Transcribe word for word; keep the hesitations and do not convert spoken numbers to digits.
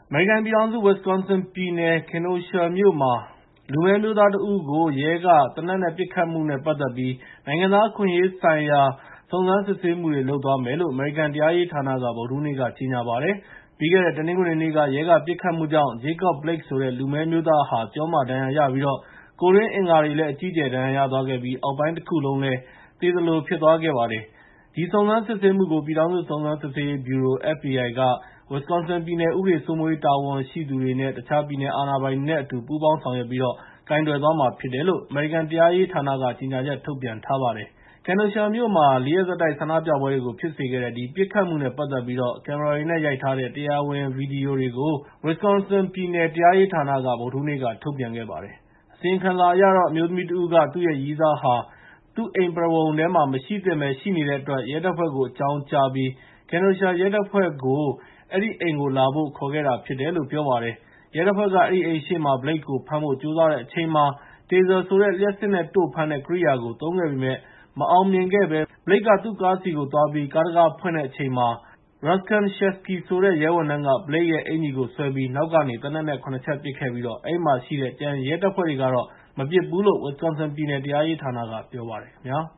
အမေရိကန်ပြည်ထောင်စု Wisconsin ပြည်နယ် Kenosha မြို့မှာ လူမည်းအမျိုးသားတဦးကို ရဲက သေနတ်နဲ့ ပစ်ခတ်မှုနဲ့ ပတ်သက်ပြီး နိုင်ငံသားအခွင့်အရေးဆိုင်ရာ စုံစမ်းစစ်ဆေးမှုတွေ လုပ်သွားမယ်လို့ အမေရိကန်တရားရေးဌာနက ဗုဒ္ဓဟူးနေ့က ကြေညာပါတယ်။ ပြီးခဲ့တဲ့ တနင်္ဂနွေနေ့က ရဲက ပစ်ခတ်မှုကြောင့် Jacob Blake ဆိုတဲ့ လူမည်းအမျိုးသားဟာ ကျောမှာဒဏ်ရာရပြီး ကိုယ်တွင်းအင်္ဂါတွေလည်း အကြီးအကျယ် ဒဏ်ရာရသွားခဲ့ပြီး အောက်ပိုင်းတခုလုံးလည်း သေသလိုဖြစ်သွားခဲ့ပါတယ်။ ဒီစုံစမ်းစစ်ဆေးမှုကို ပြည်ထောင်စု စုံစမ်းစစ်ဆေးရေးဗျူရို (F B I) က Wisconsin ပြည်နယ် ဥပဒေစိုးမိုးရေး တာဝန်ရှိသူတွေနဲ့ တခြား ပြည်နယ်အာဏာပိုင်တွေနဲ့အတူ ပူးပေါင်းဆောင်ရွက်ပြီး ကိုင်တွယ်သွားမှာဖြစ်တယ်လို့ အမေရိကန်တရားရေးဌာနက ကြေညာချက် ထုတ်ပြန်ထားပါတယ်။ Kenosha မြို့မှာ လေးရက်ဆက်တိုက် ဆန္ဒပြပွဲတွေကို ဖြစ်စေခဲ့တဲ့ ဒီပစ်ခတ်မှုနဲ့ ပတ်သက်ပြီး ကင်မရာတွေနဲ့ ရိုက်ထားတဲ့ တရားဝင်ဗီဒီယိုတွေကို Wisconsin ပြည်နယ် တရားရေးဌာနက ဗုဒ္ဓဟူးနေ့က ထုတ်ပြန်ခဲ့ပါတယ်။ အစီရင်ခံစာအရတော့ အမျိုးသမီးတဦးက သူ့ရဲ့ ရည်းစားဟာ သူ့အိမ်ပရဝုဏ်ထဲမှာ မရှိသင့်ဘဲ ရှိနေတဲ့အတွက် ရဲတပ်ဖွဲ့ကို အကြောင်းကြားပြီး Kenosha ရဲတပ်ဖွဲ့ကို အဲဒီအိမ်ကိုလာဖို့ ခေါ်ခဲ့တာဖြစ်တယ်လို့ ပြောပါတယ်။ ရဲတပ်ဖွဲ့က အဲဒီအိမ်ရှေ့မှာ Blake ကို ဖမ်းဖို့ ကြိုးစားတဲ့အချိန်မှာ Taser ဆိုတဲ့ လျှပ်စစ်နဲ့တို့ဖမ်းတဲ့ ကိရိယာကို သုံးခဲ့ပေမယ့် မအောင်မြင်ခဲ့ဘဲ Blake က သူ့ကားဆီကိုသွားပြီး ကားတံခါးဖွင့်တဲ့အချိန်မှာ Rusken Sheskey ဆိုတဲ့ ရဲဝန်ထမ်းက Blake ရဲ့ အင်္ကျီကိုဆွဲပြီး နောက်ကနေ သေနတ်နဲ့ ၇ ချက် ပစ်ခဲ့ပြီး အဲဒီမှာရှိတဲ့ ကျန်ရဲတပ်ဖွဲ့ဝင်တွေကတော့ မပစ်ဘူးလို့ Wisconsin ပြည်နယ် တရားရေးဌာနက ပြောပါတယ်ခင်ဗျာ။